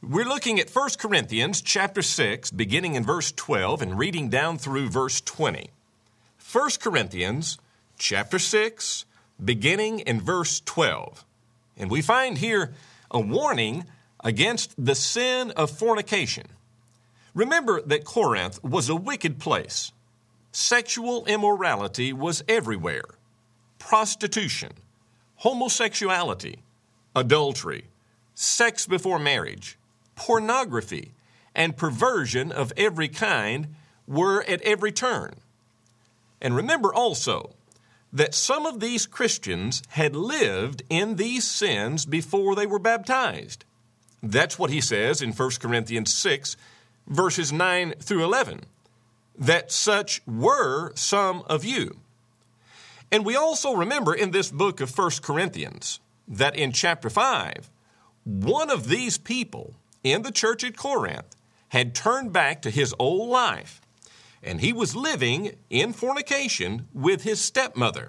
We're looking at 1 Corinthians chapter 6, beginning in verse 12 and reading down through verse 20. 1 Corinthians chapter 6, beginning in verse 12. And we find here a warning against the sin of fornication. Remember that Corinth was a wicked place. Sexual immorality was everywhere. Prostitution, homosexuality, adultery, sex before marriage, pornography, and perversion of every kind were at every turn. And remember also that some of these Christians had lived in these sins before they were baptized. That's what he says in 1 Corinthians 6, verses 9 through 11, that such were some of you. And we also remember in this book of 1 Corinthians that in chapter 5, one of these people in the church at Corinth had turned back to his old life, and he was living in fornication with his stepmother.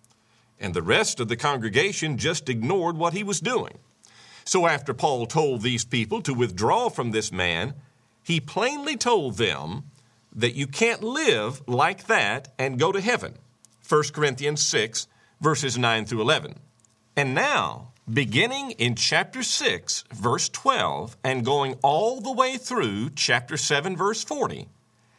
And the rest of the congregation just ignored what he was doing. So after Paul told these people to withdraw from this man, he plainly told them that you can't live like that and go to heaven. 1 Corinthians 6, verses 9 through 11. And now, beginning in chapter 6, verse 12, and going all the way through chapter 7, verse 40,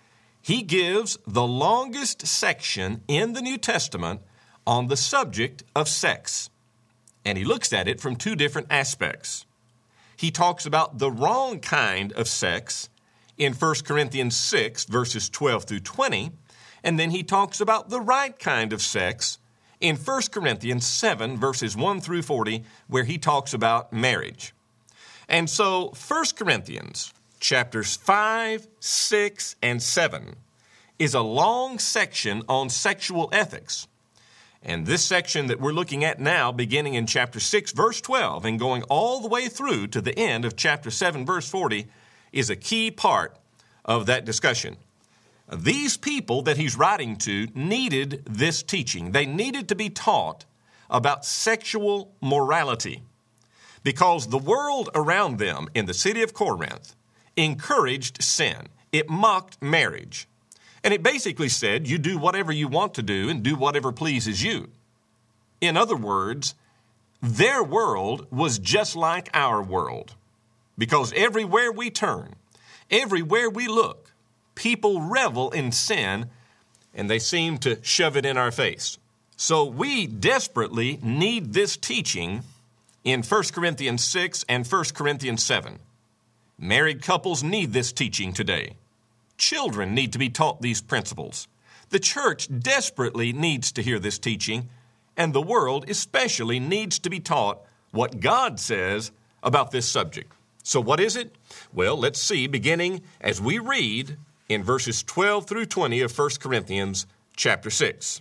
he gives the longest section in the New Testament on the subject of sex. And he looks at it from two different aspects. He talks about the wrong kind of sex in 1 Corinthians 6, verses 12 through 20, and then he talks about the right kind of sex in 1 Corinthians 7, verses 1 through 40, where he talks about marriage. And so 1 Corinthians chapters 5, 6, and 7 is a long section on sexual ethics. And this section that we're looking at now, beginning in chapter 6, verse 12, and going all the way through to the end of chapter 7, verse 40, is a key part of that discussion. These people that he's writing to needed this teaching. They needed to be taught about sexual morality because the world around them in the city of Corinth encouraged sin. It mocked marriage. And it basically said, you do whatever you want to do and do whatever pleases you. In other words, their world was just like our world because everywhere we turn, everywhere we look, people revel in sin, and they seem to shove it in our face. So we desperately need this teaching in 1 Corinthians 6 and 1 Corinthians 7. Married couples need this teaching today. Children need to be taught these principles. The church desperately needs to hear this teaching, and the world especially needs to be taught what God says about this subject. So what is it? Well, let's see, beginning as we read in verses 12 through 20 of 1 Corinthians chapter 6.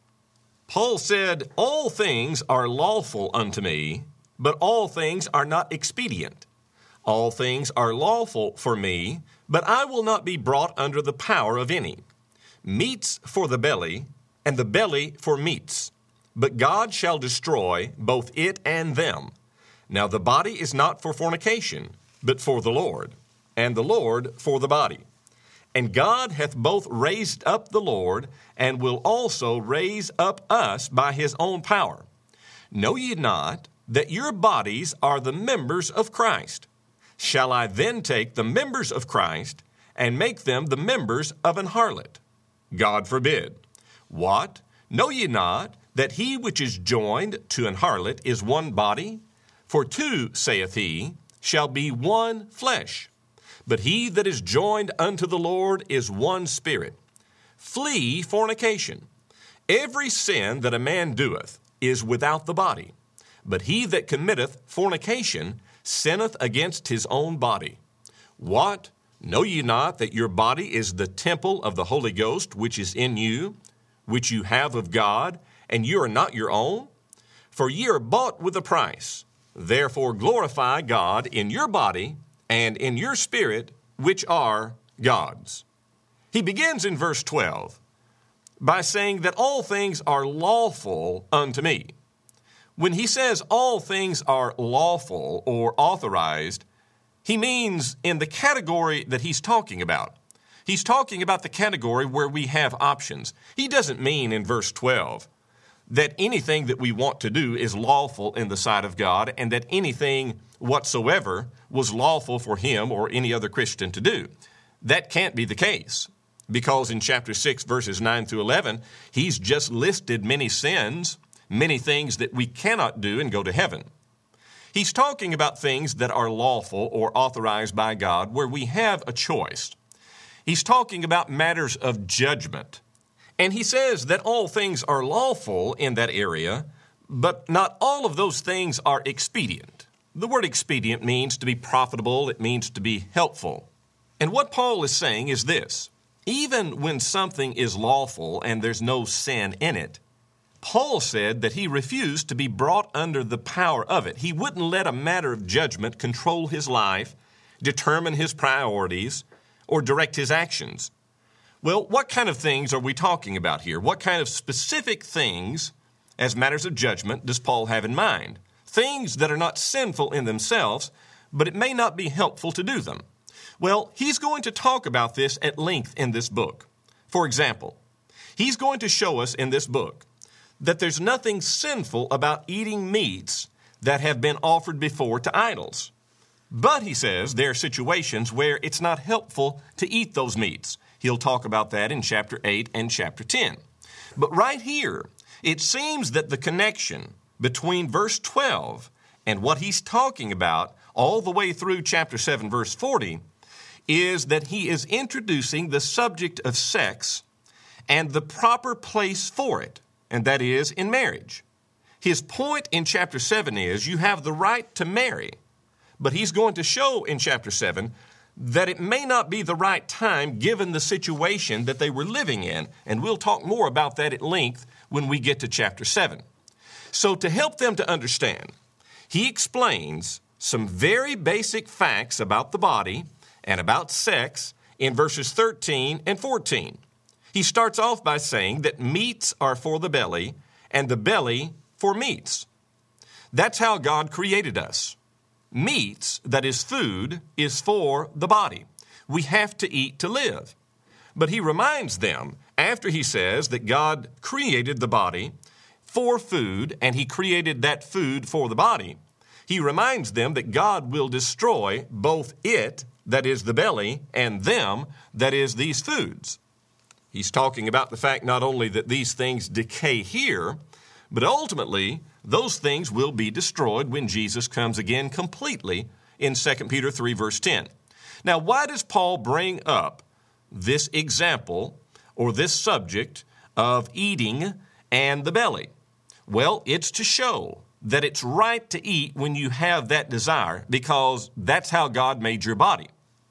Paul said, all things are lawful unto me, but all things are not expedient. All things are lawful for me, but I will not be brought under the power of any. Meats for the belly, and the belly for meats. But God shall destroy both it and them. Now the body is not for fornication, but for the Lord, and the Lord for the body. And God hath both raised up the Lord, and will also raise up us by his own power. Know ye not that your bodies are the members of Christ? Shall I then take the members of Christ, and make them the members of an harlot? God forbid. What? Know ye not that he which is joined to an harlot is one body? For two, saith he, shall be one flesh. But he that is joined unto the Lord is one spirit. Flee fornication. Every sin that a man doeth is without the body. But he that committeth fornication sinneth against his own body. What? Know ye not that your body is the temple of the Holy Ghost, which is in you, which you have of God, and you are not your own? For ye are bought with a price. Therefore glorify God in your body and in your spirit, which are God's. He begins in verse 12 by saying that all things are lawful unto me. When he says all things are lawful or authorized, He means in the category that he's talking about. He's talking about the category where we have options. He doesn't mean in verse 12 that anything that we want to do is lawful in the sight of God and that anything whatsoever was lawful for him or any other Christian to do. That can't be the case, because in chapter 6, verses 9 through 11, he's just listed many sins, many things that we cannot do and go to heaven. He's talking about things that are lawful or authorized by God where we have a choice. He's talking about matters of judgment. And he says that all things are lawful in that area, but not all of those things are expedient. The word expedient means to be profitable. It means to be helpful. And what Paul is saying is this: even when something is lawful and there's no sin in it, Paul said that he refused to be brought under the power of it. He wouldn't let a matter of judgment control his life, determine his priorities, or direct his actions. Well, what kind of things are we talking about here? What kind of specific things, as matters of judgment, does Paul have in mind? Things that are not sinful in themselves, but it may not be helpful to do them. Well, he's going to talk about this at length in this book. For example, he's going to show us in this book that there's nothing sinful about eating meats that have been offered before to idols. But, he says, there are situations where it's not helpful to eat those meats. He'll talk about that in chapter 8 and chapter 10. But right here, it seems that the connection between verse 12 and what he's talking about all the way through chapter 7, verse 40, is that he is introducing the subject of sex and the proper place for it, and that is in marriage. His point in chapter 7 is you have the right to marry, but he's going to show in chapter 7 that it may not be the right time given the situation that they were living in, and we'll talk more about that at length when we get to chapter 7. So to help them to understand, he explains some very basic facts about the body and about sex in verses 13 and 14. He starts off by saying that meats are for the belly and the belly for meats. That's how God created us. Meats, that is food, is for the body. We have to eat to live. But he reminds them, after he says that God created the body for food and he created that food for the body, he reminds them that God will destroy both it, that is the belly, and them, that is these foods. He's talking about the fact not only that these things decay here, but ultimately those things will be destroyed when Jesus comes again completely in 2 Peter 3, verse 10. Now, why does Paul bring up this example or this subject of eating and the belly? Well, it's to show that it's right to eat when you have that desire, because that's how God made your body.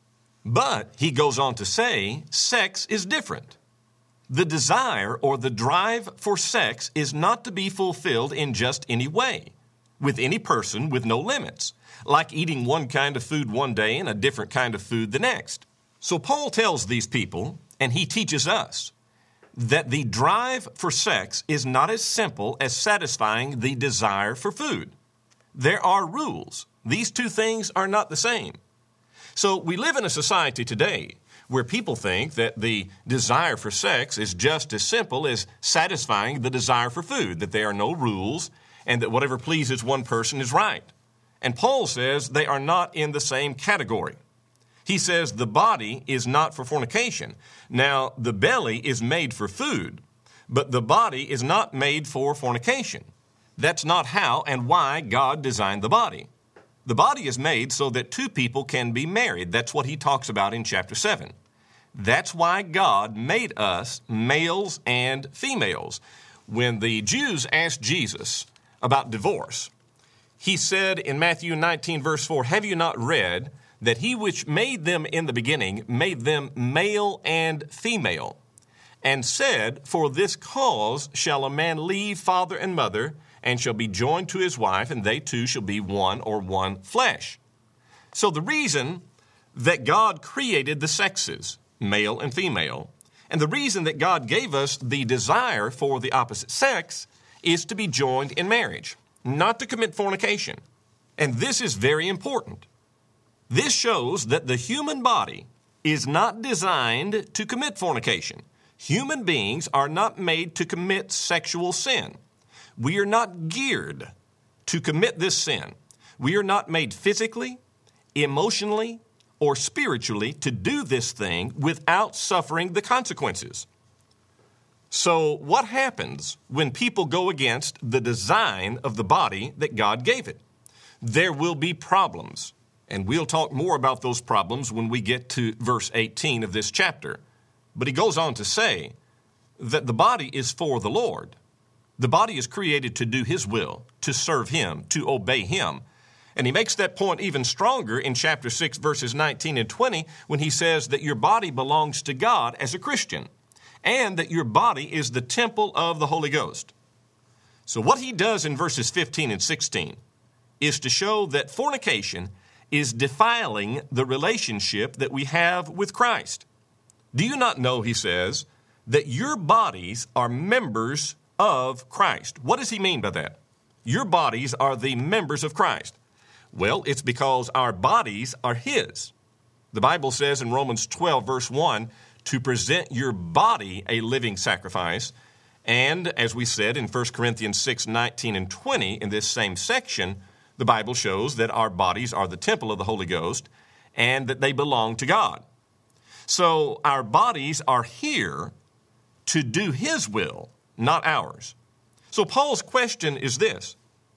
But he goes on to say sex is different. The desire or the drive for sex is not to be fulfilled in just any way, with any person with no limits, like eating one kind of food one day and a different kind of food the next. So Paul tells these people, and he teaches us, that the drive for sex is not as simple as satisfying the desire for food. There are rules. These two things are not the same. So we live in a society today where people think that the desire for sex is just as simple as satisfying the desire for food, that there are no rules, and that whatever pleases one person is right. And Paul says they are not in the same category. He says the body is not for fornication. Now, the belly is made for food, but the body is not made for fornication. That's not how and why God designed the body. The body is made so that two people can be married. That's what he talks about in chapter 7. That's why God made us males and females. When the Jews asked Jesus about divorce, he said in Matthew 19, verse 4, "Have you not read that he which made them in the beginning made them male and female, and said, for this cause shall a man leave father and mother, and shall be joined to his wife, and they two shall be one," or one flesh. So the reason that God created the sexes, male and female, and the reason that God gave us the desire for the opposite sex is to be joined in marriage, not to commit fornication. And this is very important. This shows that the human body is not designed to commit fornication. Human beings are not made to commit sexual sin. We are not geared to commit this sin. We are not made physically, emotionally, or spiritually to do this thing without suffering the consequences. So what happens when people go against the design of the body that God gave it? There will be problems, and we'll talk more about those problems when we get to verse 18 of this chapter. But he goes on to say that the body is for the Lord. The body is created to do his will, to serve him, to obey him. And he makes that point even stronger in chapter 6, verses 19 and 20, when he says that your body belongs to God as a Christian, and that your body is the temple of the Holy Ghost. So what he does in verses 15 and 16 is to show that fornication is defiling the relationship that we have with Christ. Do you not know, he says, that your bodies are members of Christ? What does he mean by that? Your bodies are the members of Christ. Well, it's because our bodies are his. The Bible says in Romans 12, verse 1, to present your body a living sacrifice. And as we said in 1 Corinthians 6, 19 and 20, in this same section, the Bible shows that our bodies are the temple of the Holy Ghost and that they belong to God. So our bodies are here to do his will, not ours. So Paul's question is this: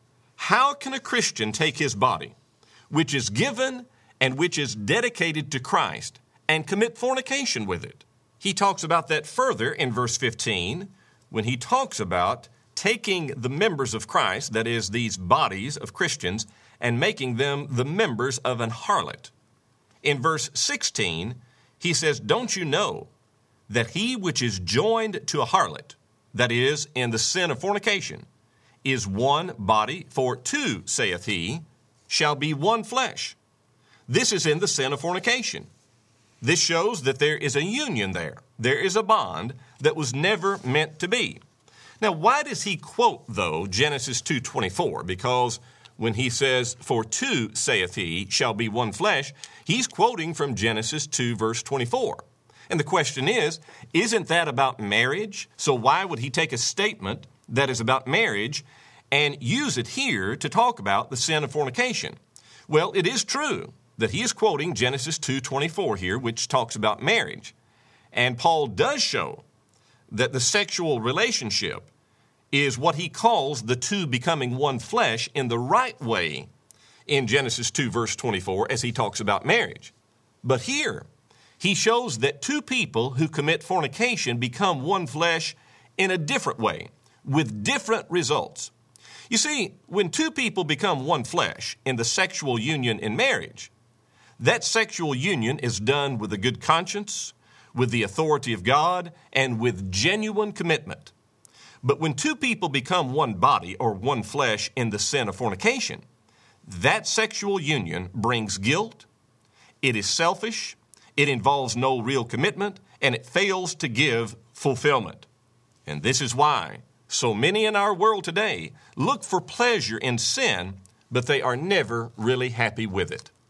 how can a Christian take his body, which is given and which is dedicated to Christ, and commit fornication with it? He talks about that further in verse 15 when he talks about taking the members of Christ, that is, these bodies of Christians, and making them the members of an harlot. In verse 16, he says, don't you know that he which is joined to a harlot, that is, in the sin of fornication, is one body? For two, saith he, shall be one flesh. This is in the sin of fornication. This shows that there is a union there. There is a bond that was never meant to be. Now, why does he quote, though, Genesis 2:24? Because when he says, for two, saith he, shall be one flesh, he's quoting from Genesis 2, verse 24. And the question is, isn't that about marriage? So why would he take a statement that is about marriage and use it here to talk about the sin of fornication? Well, it is true that he is quoting Genesis 2:24 here, which talks about marriage. And Paul does show that the sexual relationship is what he calls the two becoming one flesh in the right way in Genesis 2, verse 24, as he talks about marriage. But here, he shows that two people who commit fornication become one flesh in a different way, with different results. You see, when two people become one flesh in the sexual union in marriage, that sexual union is done with a good conscience, with the authority of God, and with genuine commitment. But when two people become one body or one flesh in the sin of fornication, that sexual union brings guilt, it is selfish, it involves no real commitment, and it fails to give fulfillment. And this is why so many in our world today look for pleasure in sin, but they are never really happy with it.